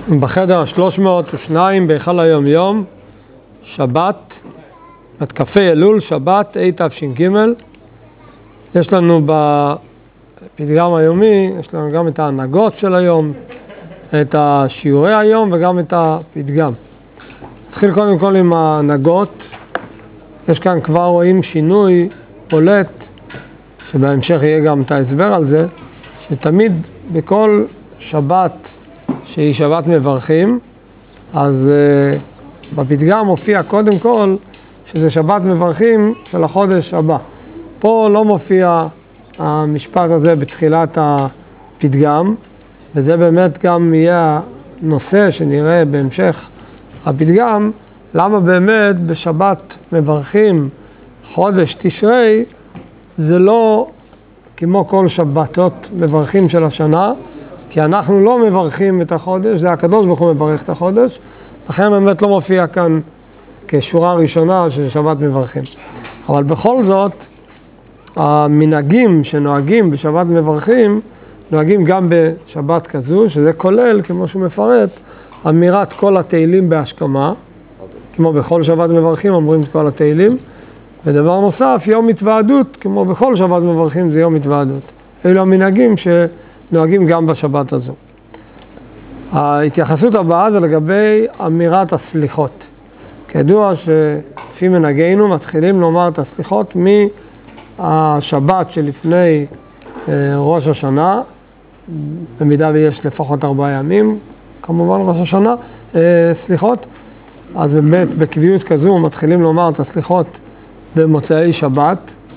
בחדר 302 בהיכל היום יום, שבת, כ"ה אלול, שבת, תש"ג. יש לנו בפתגם היומי, יש לנו גם את ההנהגות של היום, את השיעורי היום וגם את הפתגם. נתחיל קודם כל עם ההנהגות. יש כאן כבר רואים שינוי בולט, שבהמשך יהיה גם את ההסבר על זה, שתמיד בכל שבת שהיא שבת מברכים, אז בפתגם מופיע קודם כל שזה שבת מברכים של החודש הבא. פה לא מופיע המשפט הזה בתחילת הפתגם, וזה באמת גם יהיה הנושא שנראה בהמשך הפתגם, למה באמת בשבת מברכים חודש תשרי, זה לא כמו כל שבתות מברכים של השנה, כי אנחנו לא מברכים את החודש, זה הקדוש ברוך הוא מברך את החודש, לכן באמת לא מופיע כאן כשורה ראשונה של שבת מברכים. אבל בכל זאת, המנהגים שנוהגים בשבת מברכים, נוהגים גם בשבת כזו, שזה כולל, כמו שהוא מפרט, אמירת כל התהילים בהשכמה, כמו בכל שבת מברכים אומרים את כל התהילים, ודבר נוסף, יום התוועדות, כמו בכל שבת מברכים זה יום התוועדות. אלו המנהגים שנוהגים גם בשבת הזו. ההתייחסות הבאה זה לגבי אמירת הסליחות. כידוע שלפי מנהגינו מתחילים לומר את הסליחות מהשבת שלפני ראש השנה, במידה ויש לפחות 4 ימים, כמובן ראש השנה, סליחות. אז באמת בקביעות כזו מתחילים לומר את הסליחות במוצאי שבת,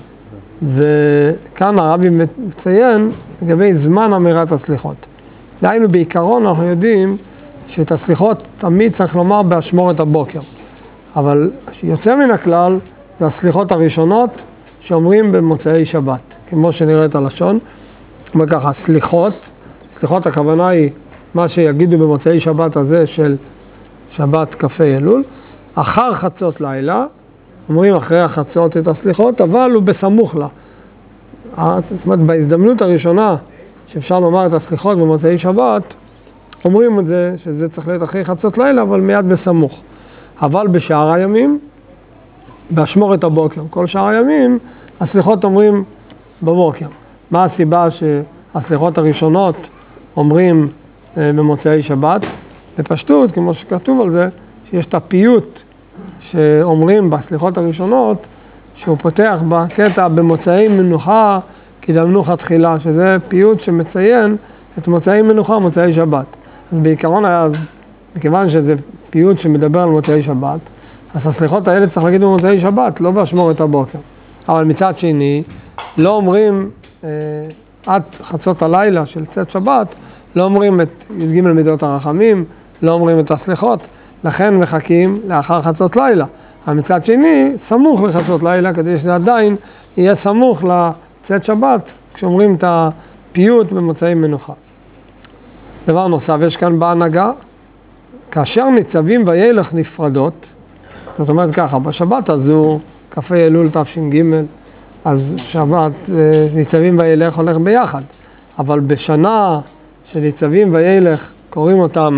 וכאן הרבי מציין לגבי זמן אמירת הסליחות. דהיינו בעיקרון אנחנו יודעים שאת הסליחות תמיד צריך לומר באשמורת הבוקר, אבל יוצא מן הכלל זה הסליחות הראשונות שאומרים במוצאי שבת, כמו שנראה את הלשון. אומר ככה, סליחות הכוונה היא מה שיגידו במוצאי שבת הזה של שבת כ"ה אלול, אחר חצות לילה, אומרים אחרי החצות את הסליחות, אבל הוא בסמוך לה. זאת אומרת, בהזדמנות הראשונה שאפשר לומר את הסליחות במוצאי שבת, אומרים את זה, שזה צריך להיות אחרי חצות לילה, אבל מיד בסמוך. אבל בשאר הימים, באשמורת הבוקר, כל שאר הימים, הסליחות אומרים בבוקר. מה הסיבה שהסליחות הראשונות אומרים במוצאי שבת? בפשטות, כמו שכתוב על זה, שיש את הפיוט שאומרים בסליחות הראשונות, שהוא פותח בקטע במוצאי מנוחה, כי דמנוחה תחילה, שזה פיוט שמציין את מוצאי מנוחה, מוצאי שבת. אז בעיקרון היה, מכיוון שזה פיוט שמדבר על מוצאי שבת, אז הסליחות האלה צריך להגיד במוצאי שבת, לא באשמורת הבוקר. אבל מצד שני, לא אומרים עד חצות הלילה של צאת שבת, לא אומרים את י"ג מידות הרחמים, לא אומרים את הסליחות, לכן מחכים לאחר חצות לילה. אבל מצד שני, סמוך לחצות לילה, כדי שזה עדיין יהיה סמוך לצאת שבת, כשאומרים את הפיוט במוצאי מנוחה. דבר נוסף, יש כאן בהנהגה, כאשר ניצבים וילך נפרדות, זאת אומרת ככה, בשבת הזו, כ"ה אלול תש"ג, אז שבת ניצבים וילך הולך ביחד, אבל בשנה שניצבים וילך קוראים אותם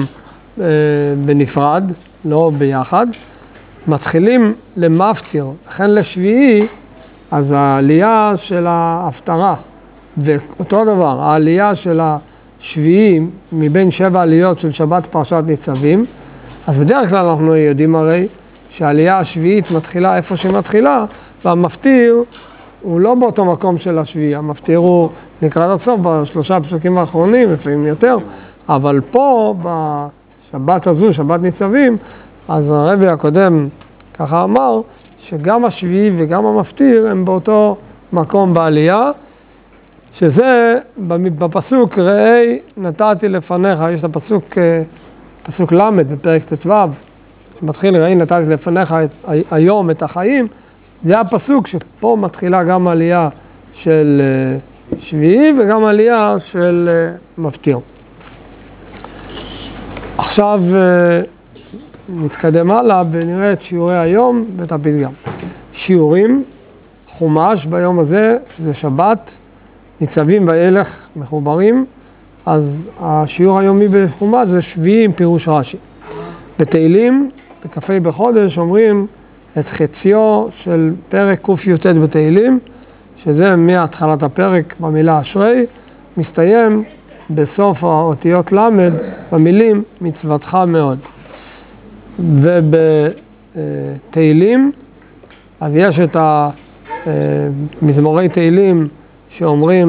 בנפרד, לא ביחד, מתחילים למפטיר, לכן לשביעי, אז העלייה של ההפטרה, ואותו דבר, העלייה של השביעי מבין 7 עליות של שבת פרשת ניצבים, אז בדרך כלל אנחנו יודעים הרי שהעלייה השביעית מתחילה איפה שהיא מתחילה, והמפטיר הוא לא באותו מקום של השביעי, המפטיר הוא לקראת הסוף ב3 פסוקים האחרונים, לפעמים יותר, אבל פה בשבת הזו, שבת ניצבים, אז הרבי הקודם ככה אמר שגם השביעי וגם המפטיר הם באותו מקום בעלייה, שזה בפסוק ראי נתתי לפניך, יש את הפסוק, פסוק ל' בפרק ט"ו, שמתחיל ראי נתתי לפניך היום את החיים, זה הפסוק שפה מתחילה גם עלייה של שביעי וגם עלייה של מפטיר. עכשיו נתקדם הלאה ונראה את שיעורי היום ואת הפתגם. שיעורים, חומש ביום הזה, שזה שבת, ניצבים וילך מחוברים, אז השיעור היומי בחומש זה שביעי עם פירוש רש"י. בתהילים, בכ"ה בחודש, אומרים את חציו של פרק קי"ט בתהילים, שזה מהתחלת הפרק במילה אשרי, מסתיים בסוף האותיות למד במילים מצוותך מאוד. ובתהילים, אז יש את מזמורי תהילים שאומרים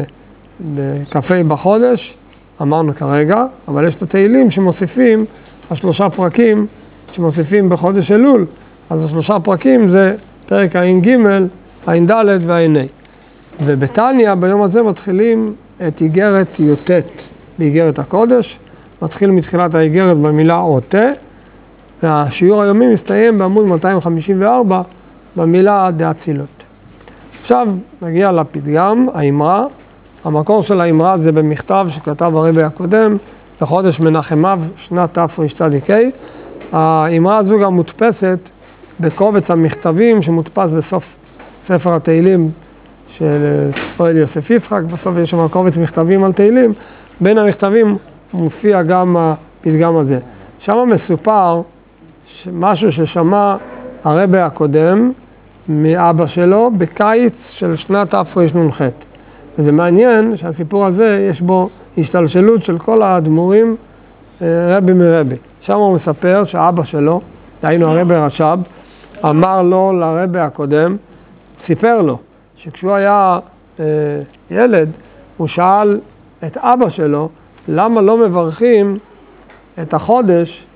בכ"ה בחודש, אמרנו כרגע, אבל יש את התהילים שמוסיפים, השלושה פרקים שמוסיפים בחודש אלול, אז השלושה פרקים זה פרק ע"ג, ע"ד וע"ה. ובתניא ביום הזה מתחילים את איגרת י"ט באיגרת הקודש, מתחיל מתחילת האיגרת במילה עוטה, והשיעור היומי מסתיים בעמוד 254 במילה דאצילות. עכשיו נגיע לפתגם, האמרה. המקור של האמרה זה במכתב שכתב הרבי הקודם, בחודש מנחם אב, שנת תרצ"ה. האמרה הזו גם מודפסת בקובץ המכתבים שמודפס בסוף ספר התהילים של פועל יוסף יצחק, בסוף יש שם קובץ מכתבים על תהילים, בין המכתבים מופיע גם הפתגם הזה. שם מסופר משהו ששמע הרבי הקודם מאבא שלו בקיץ של שנת תרנ"ח. וזה מעניין שהסיפור הזה יש בו השתלשלות של כל האדמו"רים רבי מרבי. שם הוא מספר שאבא שלו, דהיינו הרבי רש"ב, אמר לו לרבי הקודם, סיפר לו שכשהוא היה ילד, הוא שאל את אבא שלו למה לא מברכים את החודש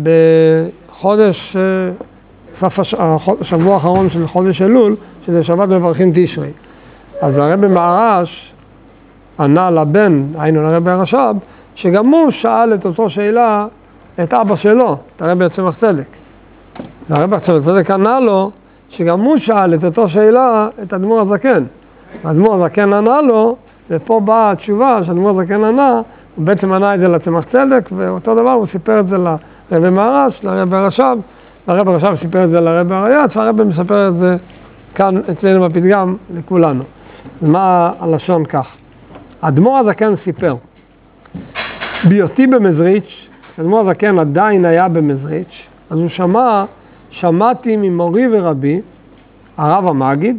בחודש, השבוע האחרון של חודש אלול, שזה שבת מברכים תשרי. אז הרבי מהר"ש ענה לבן, היינו לרבי הרש"ב, שגם הוא שאל את אותו שאלה את אבא שלו, את הרבי צמח צדק. והרבי צמח צדק ענה לו שגם הוא שאל את אותו שאלה את אדמו"ר הזקן. האדמו"ר הזקן ענה לו, ופה באה התשובה שהאדמו"ר הזקן ענה, הוא בעצם ענה את זה לצמח צדק, ואותו דבר הוא סיפר את זה לרבי מהר"ש, לרבי הרש"ב, והרבי הרש"ב סיפר את זה לרבי הריי"צ, והרבי מספר את זה כאן אצלנו בפתגם לכולנו. אז מה הלשון כך? האדמו"ר הזקן סיפר, בהיותי במזריץ', האדמו"ר הזקן עדיין היה במזריץ', אז הוא שמעתי ממורי ורבי, הרב המגיד,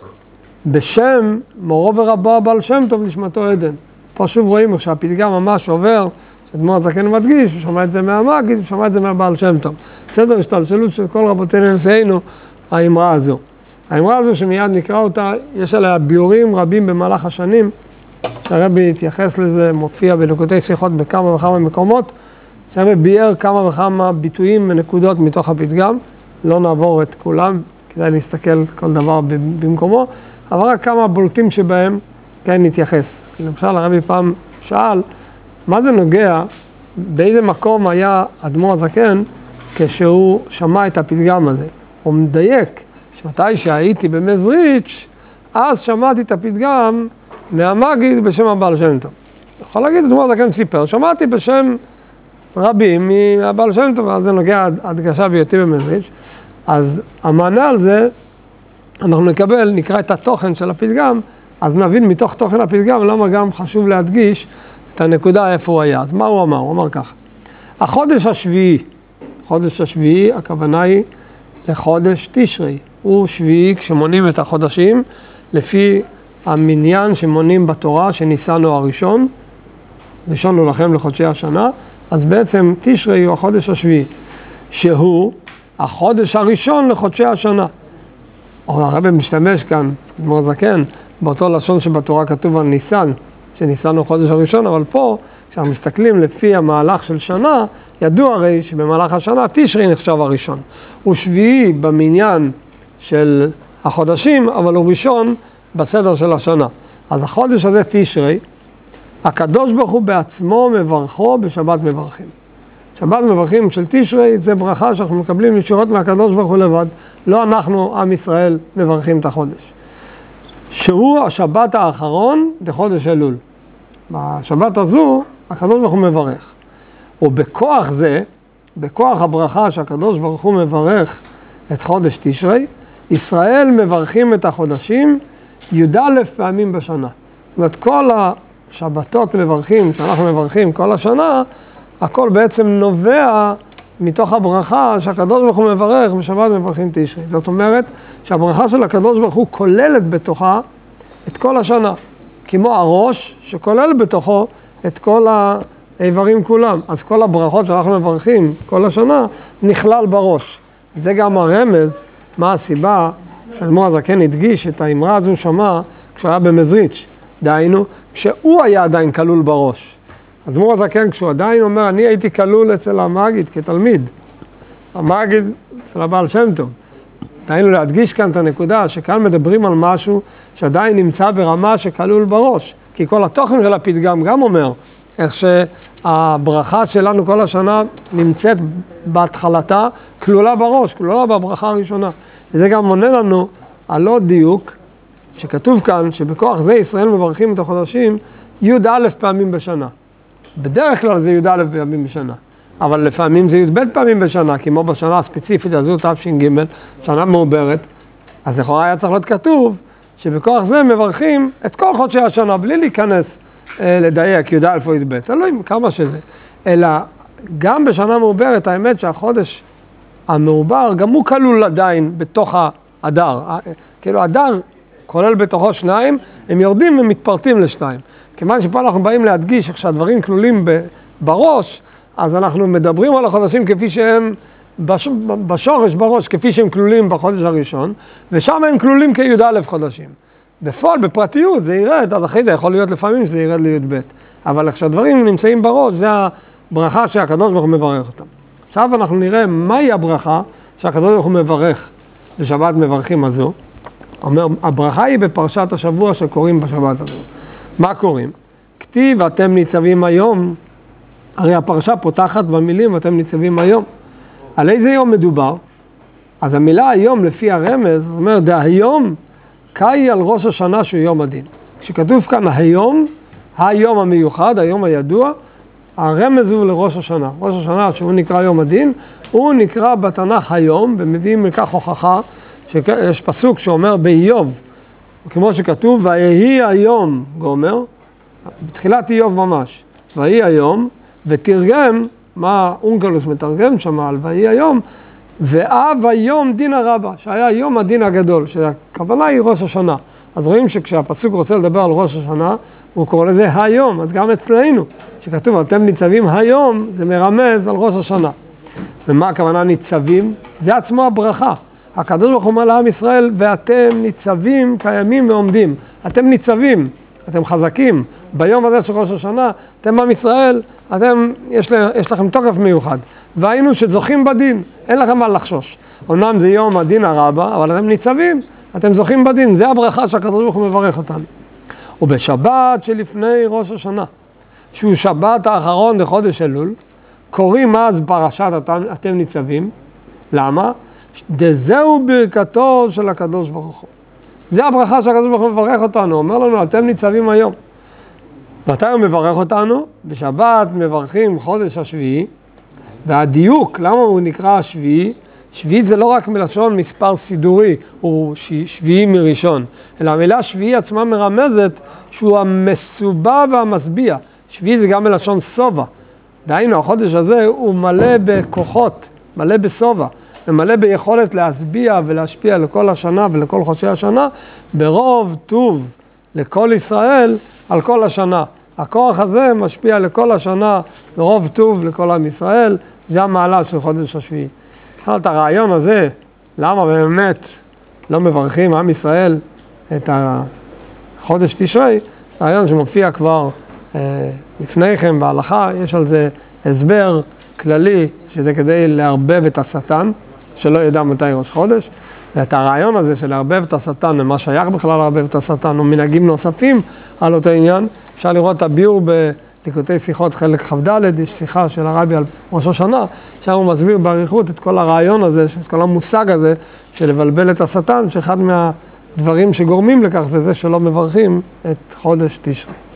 בשם מורו ורבו הבעל שם טוב נשמתו עדן. פה שוב רואים שהפתגם ממש עובר, שהאדמו"ר הזקן מדגיש, הוא שמע את זה מהמגיד, הוא שמע את זה מהבעל שם טוב. סדר השתלשלות של כל רבותינו נשיאנו, האמרה הזו. האמרה הזו שמיד נקרא אותה, יש עליה ביורים רבים במהלך השנים, שהרבי התייחס לזה, מופיע בליקוטי שיחות בכמה וכמה מקומות, שהרבי ביאר כמה וכמה ביטויים ונקודות מתוך הפתגם, לא נעבור את כולם, כדאי להסתכל כל דבר במקומו, אבל רק כמה בולטים שבהם כן נתייחס. למשל הרבי פעם שאל, מה זה נוגע, באיזה מקום היה אדמו"ר הזקן כשהוא שמע את הפתגם הזה? הוא מדייק, שמתי שהייתי במזריץ', אז שמעתי את הפתגם מהמגיד בשם הבעל שם טוב. יכול להגיד, אדמו"ר הזקן סיפר, שמעתי בשם רבים מהבעל שם טוב, אז זה נוגע הדגשה בהיותי במזריץ'. אז המענה על זה, אנחנו נקרא את התוכן של הפתגם, אז נבין מתוך תוכן הפתגם למה גם חשוב להדגיש את הנקודה איפה הוא היה. אז מה הוא אמר? הוא אמר כך, החודש השביעי, הכוונה היא לחודש תשרי. הוא שביעי כשמונים את החודשים, לפי המניין שמונים בתורה, שניסן הוא הראשון, ראשון הוא לכם לחודשי השנה, אז בעצם תשרי הוא החודש השביעי, שהוא החודש הראשון לחודשי השנה. הרבי משתמש כאן, אדמו"ר הזקן, באותו לשון שבתורה כתוב על ניסן, שניסן הוא החודש הראשון, אבל פה, כשאנחנו מסתכלים לפי המהלך של שנה, ידוע הרי שבמהלך השנה תשרי נחשב הראשון. הוא שביעי במניין של החודשים, אבל הוא ראשון בסדר של השנה. אז החודש הזה תשרי, הקדוש ברוך הוא בעצמו מברכו בשבת מברכים. שבת מברכים של תשרי זה ברכה שאנחנו מקבלים ישירות מהקדוש ברוך הוא לבד. לא אנחנו, עם ישראל, מברכים את החודש. שהוא השבת האחרון בחודש אלול. בשבת הזו, הקדוש ברוך הוא מברך. ובכוח זה, בכוח הברכה שהקדוש ברוך הוא מברך את חודש תשרי, ישראל מברכים את החודשים י"א פעמים בשנה. זאת אומרת, כל שבתות מברכים, שאנחנו מברכים כל השנה, הכל בעצם נובע מתוך הברכה שהקדוש ברוך הוא מברך בשבת מברכים תשרי. זאת אומרת שהברכה של הקדוש ברוך הוא כוללת בתוכה את כל השנה, כמו הראש שכולל בתוכו את כל האיברים כולם. אז כל הברכות שאנחנו מברכים כל השנה נכלל בראש. זה גם הרמז, מה הסיבה שאדמו"ר הזקן הדגיש את האמרה הזו שמע כשהוא היה במזריץ', דהיינו, כשהוא היה עדיין כלול בראש. אדמו"ר הזקן כשהוא עדיין אומר, אני הייתי כלול אצל המגיד כתלמיד, המגיד אצל הבעל שם טוב. דהיינו להדגיש כאן את הנקודה שכאן מדברים על משהו שעדיין נמצא ברמה שכלול בראש. כי כל התוכן של הפתגם גם אומר איך שהברכה שלנו כל השנה נמצאת בהתחלתה כלולה בראש, כלולה בברכה הראשונה. וזה גם מונה לנו על עוד דיוק שכתוב כאן שבכוח זה ישראל מברכים את החודשים י"א פעמים בשנה. בדרך כלל זה י"א פעמים בשנה, אבל לפעמים זה י"ב פעמים בשנה, כמו בשנה הספציפית הזו תש"ג, שנה מעוברת. אז לכאורה היה צריך להיות כתוב שבכוח זה מברכים את כל חודשי השנה, בלי להיכנס לדייק י"א או י"ב, תלוי כמה שזה. אלא גם בשנה מעוברת, האמת שהחודש המעובר גם הוא כלול עדיין בתוך האדר. כאילו האדר כולל בתוכו שניים, הם יורדים ומתפרטים לשניים. כיוון שפה אנחנו באים להדגיש כשהדברים כלולים בראש, אז אנחנו מדברים על החודשים כפי שהם בשורש בראש, כפי שהם כלולים בחודש הראשון, ושם הם כלולים כי"א חודשים. בפועל, בפרטיות, זה ירד, אז אחרי זה יכול להיות לפעמים שזה ירד לי"ב. אבל כשהדברים נמצאים בראש, זה הברכה שהקדוש ברוך הוא מברך אותם. עכשיו אנחנו נראה מהי הברכה שהקדוש ברוך הוא מברך בשבת מברכים הזו. אומר, הברכה היא בפרשת השבוע שקוראים בשבת הזו. מה קוראים? כתיב אתם ניצבים היום, הרי הפרשה פותחת במילים אתם ניצבים היום. על איזה יום מדובר? אז המילה היום לפי הרמז אומר דהיום קאי על ראש השנה שהוא יום הדין. כשכתוב כאן היום, היום המיוחד, היום הידוע, הרמז הוא לראש השנה. ראש השנה שהוא נקרא יום הדין, הוא נקרא בתנ"ך היום, ומביאים מכך הוכחה שיש פסוק שאומר באיוב, כמו שכתוב, ויהי היום, גומר, בתחילת איוב ממש, ויהי היום, ותרגם, מה אונקלוס מתרגם שם על ויהי היום, ואב היום דין הרבה, שהיה יום הדין הגדול, שהכוונה היא ראש השנה. אז רואים שכשהפסוק רוצה לדבר על ראש השנה, הוא קורא לזה היום, אז גם אצלנו, שכתוב אתם ניצבים היום, זה מרמז על ראש השנה. ומה הכוונה ניצבים? זה עצמו הברכה. הקדוש ברוך הוא אומר לעם ישראל, ואתם ניצבים קיימים ועומדים. אתם ניצבים, אתם חזקים. ביום הזה של ראש השנה, אתם עם ישראל, יש לכם תוקף מיוחד. והיינו שזוכים בדין, אין לכם מה לחשוש. אומנם זה יום הדין הרבה, אבל אתם ניצבים, אתם זוכים בדין. זה הברכה שהקדוש ברוך הוא מברך אותנו. ובשבת שלפני ראש השנה, שהוא שבת האחרון לחודש אלול, קוראים אז פרשת אתם ניצבים. למה? דזהו ברכתו של הקדוש ברוך הוא. זה הברכה שהקדוש ברוך הוא מברך אותנו, אומר לנו אתם ניצבים היום. מתי הוא מברך אותנו? בשבת מברכים חודש השביעי, והדיוק, למה הוא נקרא השביעי? שביעית זה לא רק מלשון מספר סידורי, הוא שביעי מראשון, אלא המילה שביעי עצמה מרמזת שהוא המסובע והמשביע. שביעי זה גם מלשון סובה. דהיינו, החודש הזה הוא מלא בכוחות, מלא בסובה, ומלא ביכולת להשביע ולהשפיע לכל השנה ולכל חודשי השנה, ברוב טוב לכל ישראל על כל השנה. הכוח הזה משפיע לכל השנה, ברוב טוב לכל עם ישראל, זה המעלה של חודש השביעי. את הרעיון הזה, למה באמת לא מברכים עם ישראל את החודש תשרי, רעיון שמופיע כבר לפניכם בהלכה, יש על זה הסבר כללי, שזה כדי לערבב את השטן, שלא ידע מתי ראש חודש, ואת הרעיון הזה של לערבב את השטן, למה שייך בכלל לערבב את השטן, ומנהגים נוספים על אותו עניין, אפשר לראות את הביאור בליקוטי שיחות חלק כ"ד, יש שיחה של הרבי על ראש השנה, שם הוא מסביר בעריכות את כל הרעיון הזה, את כל המושג הזה של לבלבל את השטן, שאחד מהדברים שגורמים לכך זה שלא מברכים את חודש תשרי.